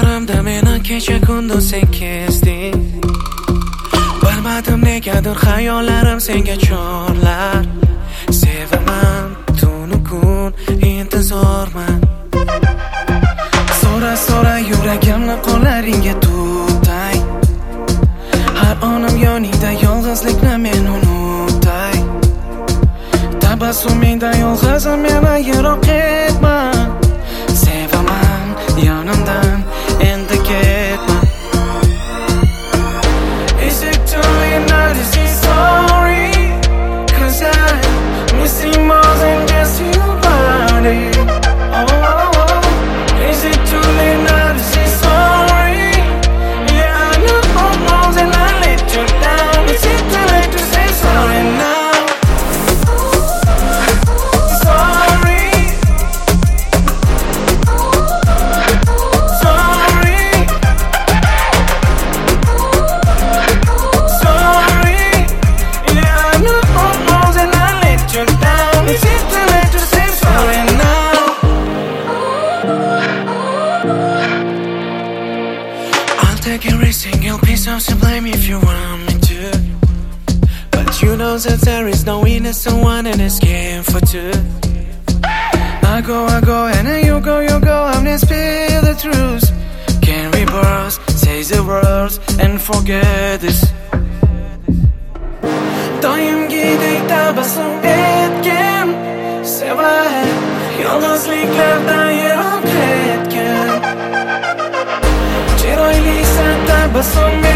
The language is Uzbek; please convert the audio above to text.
Ko'zlarimda meni kecha kunduz sen kezding. Bilmadim negadir xayollarim senga chorlar. Sevaman tunu kun intizorman. So'ra yuragimni qo'llaringga tutay. Har onim yoningda yolg'izlikni men unutay. Tabassumingda yolg'izim meni yiroq etma. Sevaman yonimdan endi ketma. Is it too late now to say sorry? 'Cause I'm missing more than just you, buddy. Oh, is it too late now to say sorry? Yeah, I know more than I let you down. Is it too late to say sorry now? Take every single piece of blame if you want me to. But you know that there is no innocent one in this game for two. I go, and then you go, I'm gonna spill the truth. Can reverse, say the words and forget this. Doimgidek tabassum etgan, sevay, yolg'izliklardan yiroq etgan. Chiroylisan tabassum